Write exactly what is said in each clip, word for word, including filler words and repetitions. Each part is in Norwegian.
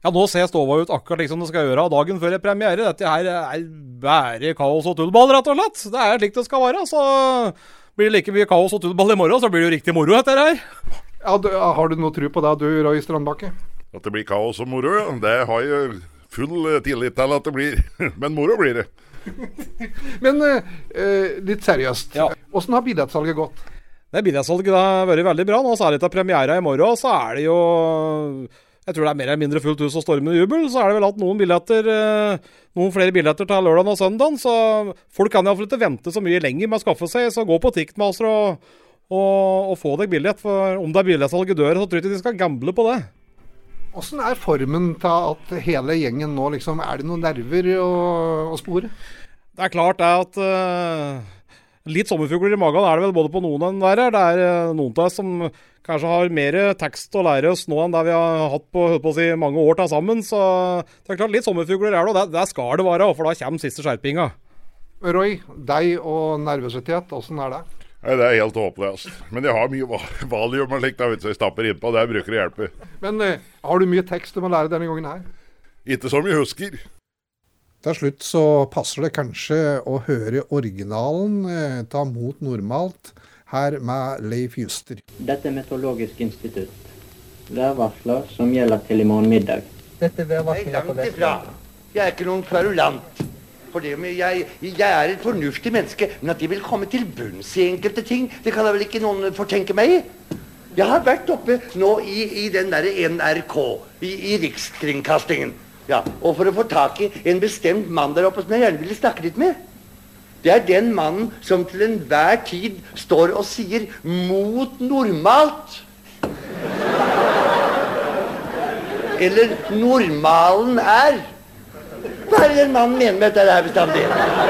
Ja, nå ser stova ut akkurat liksom det skal gjøre dagen før premiere. Dette her er bare kaos og tullball, rett og slett. Det er slik det skal være, så blir det like mye kaos og tullball i morgen, så blir det jo riktig moro etter her. Ja, du, har du noe tro på det, du, Roy Strandbakke? At det blir kaos og moro, det har jeg full tillit til at det blir. Men moro blir det. Men eh, litt seriøst, Ja. hvordan har billettsalget gått? Det billettsalget har vært veldig bra. Nå særlig til premiere i morgen, så er det jo... Jeg tror det er mer eller mindre fullt hus og stormende jubel. Så er det vel hatt noen billetter, noen flere billetter til lørdagen og søndagen. Så folk kan i hvert fall ikke vente så mye lenger med å skaffe seg. Så gå på Ticketmaster og, og, og få deg billett. For om det er billettsalget dør, så tror jeg ikke de skal gamble på det. Hvordan er formen til at hele gjengen nå, liksom, er det noen nerver å, å spore? Det er klart det at uh, litt sommerfugler i magen er det vel både på noen enn der. Det er uh, noen av oss som kanskje har mer tekst å lære oss nå enn det vi har hatt på, på å si, mange år til sammen. Så det er klart litt sommerfugler er det, og det, det skal det være, for da kommer siste skjerpinga. Roy, deg og nervøsitet, hvordan er det? Nei, det er helt håpløst. Men jeg har mye va- valium og slikt, da, vet du, så jeg stapper innpå, det bruker å hjelpe. Men eh, har du mye tekst du må lære denne gangen her? Ikke som jeg husker. Til slutt så passer det kanskje å høre originalen eh, ta mot normalt her med Leif Juster. Dette er Meteorologisk institutt. Værvarsler som gjelder til i morgen middag. Dette værvarsler er på Vestlandet. Jeg er ikke noen kverulant. For det med jeg, jeg er et fornuftig menneske, men at de vil komme til bunns i enkelte ting, det kan da vel ikke noen fortenke meg i? Jeg har vært oppe nå i, i den der N R K, i, i Rikskringkastingen. Ja, og for å få tak i en bestemt mann der oppe som jeg gjerne ville snakke litt med. Det er den mannen som til enhver tid står og sier mot normalt. Eller normalen er. Hva er det den mannen mener med dette her bestandig?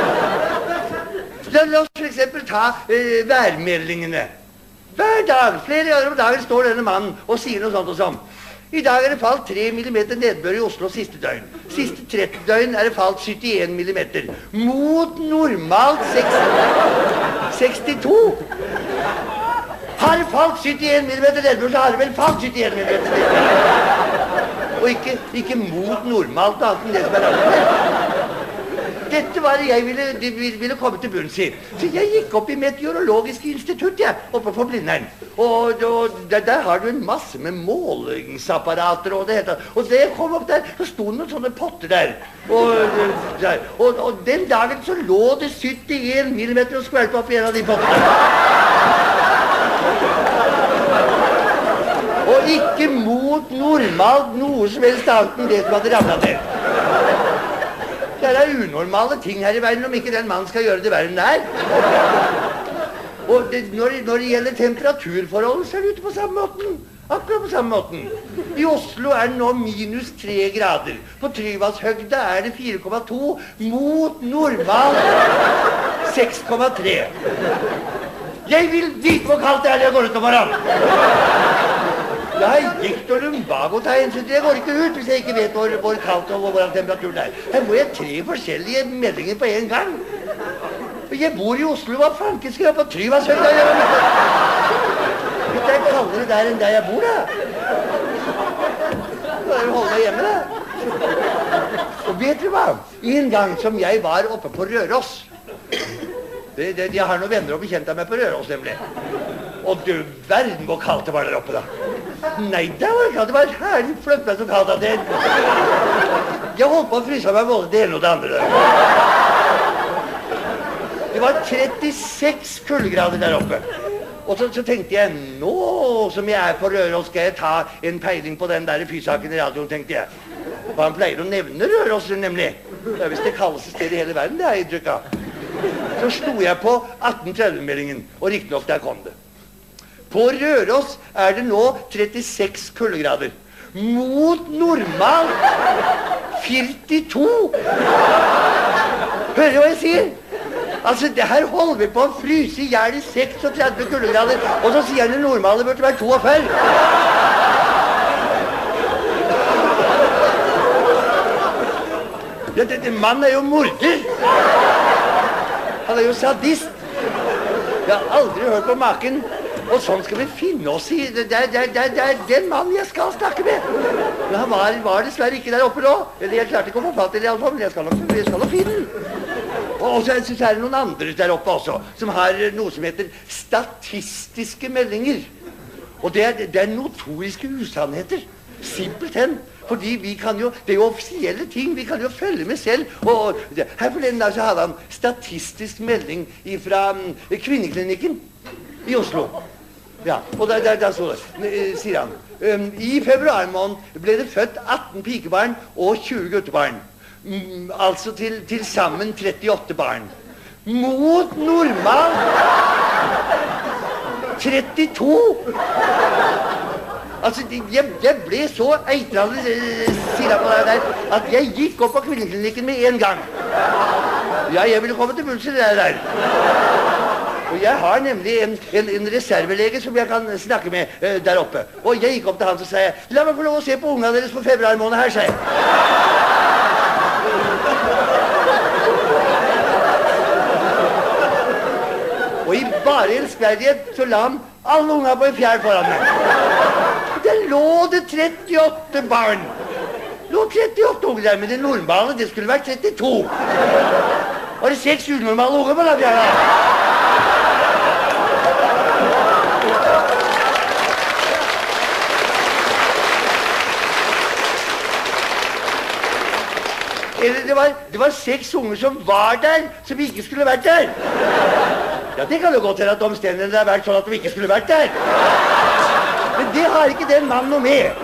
La, la oss for eksempel ta eh, værmeldingene. Hver dag, flere ganger om dagen står denne mannen og sier noe sånt og sånt. I dag er det falt tre millimeter nedbør i Oslo siste døgn. Siste tretti døgn er det falt syttien millimeter. Mot normalt sekstito. Har det falt syttien millimeter nedbør, så har det vel falt syttien millimeter nedbør. Og ikke, ikke mot normalt annet enn det som er annet. Dette var det jeg ville, de ville komme til bunns i. Så jeg gikk opp i Meteorologisk institutt, ja, oppe på Blindern. Og, og der, der har du en masse med målingsapparater og det heter. Og da jeg kom opp der, så sto det noen sånne potter der. Og, der. og, og den dagen så lå det syttien millimeter og skvelpa opp i en av de pottene. Og ikke mot normalt noe som helst annet enn det som hadde ramlet til. Det er unormale ting her i verden om ikke den mannen skal gjøre det verre enn det er. Og det, når, når det gjelder temperaturforhold, så er det ute på samme måten. Akkurat på samme måten. I Oslo er det nå minus tre grader. På Tryvannshøgda er det fire komma to mot normal seks komma tre. Jeg vil vite hvor kaldt det er når jeg går ut om morgenen. Jeg har gikt og lumbago-tegn, så det går ikke ut hvis jeg ikke vet hvor, hvor kaldt og hvor, hvordan temperaturen er. Her må jeg tre forskjellige meldinger på en gang. Jeg bor i Oslo, hva fanken skal jeg på Tryvannshøgda? Det er kaldere der enn der jeg bor, da. Da er det å holde meg hjemme, da. Og vet du hva? En gang som jeg var oppe på Røros. Det, det, jeg har noen venner og bekjente meg på Røros, nemlig. Og du verden hvor kaldt det var der oppe, da. Nei, det var ikke kaldt. Det var herlig fløtt meg så kaldt at det... Jeg holdt på å fryse meg både det ene og det andre der. Det var trettiseks kuldegrader der oppe. Og så, så tenkte jeg, nå som jeg er på Røros, skal jeg ta en peiling på den der fysaken i radioen, tenkte jeg. For han pleier å nevne Røros, nemlig. Det er visst det kaldeste stedet i hele verden, det har jeg inntrykk av. Så slo jeg på atten tretti-meldingen, og riktig nok der kom det. På Røros er det nå trettiseks kuldegrader. Mot normalt førtito. Hører du hva jeg sier? Altså, det her holder vi på å fryse i hjel i seksogtretti kuldegrader, og så sier han det normale burde være forty-two. Ja, det, det, mannen er jo morder. Han er jo sadist. Jeg har aldri hørt på maken. Og sånn skal vi finne oss i. Det er, det er, det er, det er den mannen jeg skal snakke med. Men han var, var dessverre ikke der oppe nå. Eller jeg klarte ikke å få fatt i det i alle fall, men jeg skal nok, jeg skal nok finne den. Og så er det noen andre der oppe også, som har noe som heter statistiske meldinger. Og det er, det er notoriske usannheter. Simpelthen. Fordi vi kan jo, det er jo offisielle ting, vi kan jo følge med selv. Og det, her forleden dag så hadde han statistisk melding fra um, kvinneklinikken i Oslo. Ja, og der, der, der så det, sier han. Um, I februar måned ble det født atten pikebarn og tjue guttebarn. Mm, altså til, til sammen trettiåtte barn. Mot normal trettito! Altså, jeg, jeg ble så eitrende, sier han på det der, at jeg gikk opp på kvinneklinikken med en gang. Ja, jeg ville komme til bunns i det der. Og jeg har nemlig en, en, en reservelege som jeg kan snakke med uh, der oppe. Og jeg gikk opp til han og sa, la meg få lov å se på ungene deres på februar måned her, sier jeg. Og i bare elskverdighet så la han alle unger på en fjær foran meg. Der lå det trettiåtte barn. Lå trettiåtte unger der, men det normale, det skulle vært trettito. Var det seks unormale unger på den fjæra? Eller det var, det var seks unger som var der, som ikke skulle vært der. Ja, det kan jo godt være at omstendighetene har vært sånn at de ikke skulle vært der. Men det har ikke den mannen noe med.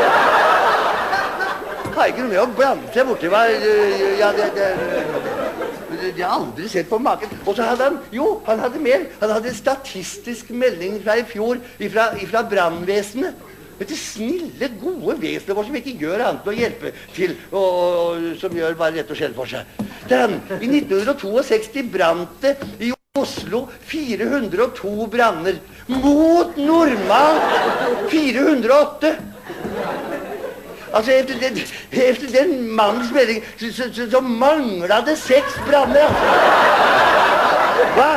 Har ikke noe med å blande seg borti hva... Ja, det... det, det jeg har aldri sett på maken. Og så hadde han... Jo, han hadde mer. Han hadde en statistisk melding fra i fjor, ifra, ifra brannvesenet. Dette snille, gode vesenet vårt som ikke gjør annet enn å hjelpe til, og, og som gjør bare rett og slett for seg. Den, i nitten sekstito brant det i Oslo fire hundre og to branner, mot normal fire hundre og åtte. Altså, efter den, efter den mannens melding, så, så, så, så manglet det seks branner. Hva?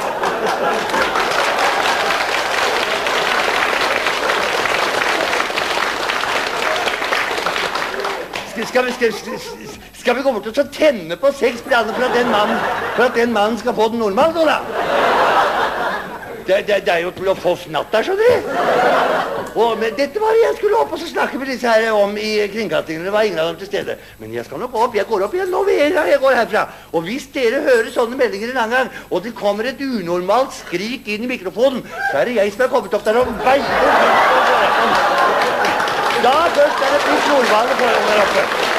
Skal vi, skal, skal vi gå bort og så tenne på seks branner for at den mannen, for at den mannen skal få den normalt, da? Det, det, det er jo til å få fnatt der, skjønner du? Og, men dette var det jeg skulle opp og så snakke med disse her om i kringkastingen. Det var ingen av dem til stede. Men jeg skal nok opp, jeg går opp igjen nå ved her, jeg går herfra. Og hvis dere hører sånne meldinger en annen gang, og det kommer et unormalt skrik inn i mikrofonen, så er det jeg som er kommet opp der og veier. Da først er det pluss normale forhold der oppe.